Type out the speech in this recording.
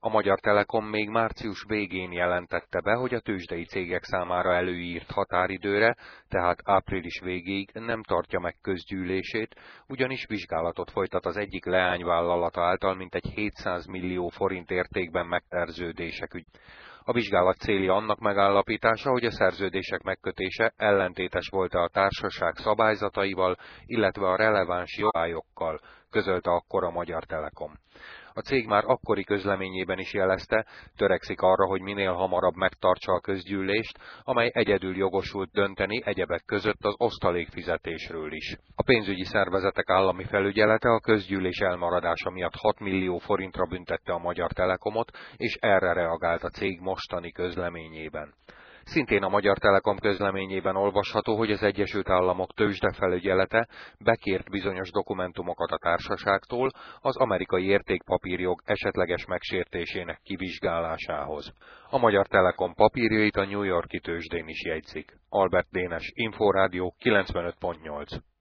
A Magyar Telekom még március végén jelentette be, hogy a tőzsdei cégek számára előírt határidőre, tehát április végéig nem tartja meg közgyűlését, ugyanis vizsgálatot folytat az egyik leányvállalata által mintegy 700 millió forint értékben megszerződések ügy. A vizsgálat célja annak megállapítása, hogy a szerződések megkötése ellentétes volt-e a társaság szabályzataival, illetve a releváns jogszabályokkal, közölte akkor a Magyar Telekom. A cég már akkori közleményében is jelezte, törekszik arra, hogy minél hamarabb megtartsa a közgyűlést, amely egyedül jogosult dönteni egyebek között az osztalékfizetésről is. A pénzügyi szervezetek állami felügyelete a közgyűlés elmaradása miatt 6 millió forintra büntette a Magyar Telekomot, és erre reagált a cég mostani közleményében. Szintén a Magyar Telekom közleményében olvasható, hogy az Egyesült Államok tőzsdefelügyelete bekért bizonyos dokumentumokat a társaságtól az amerikai értékpapírjog esetleges megsértésének kivizsgálásához. A Magyar Telekom papírjait a New York-i tőzsdén is jegyzik. Albert Dénes, Inforádió 95.8.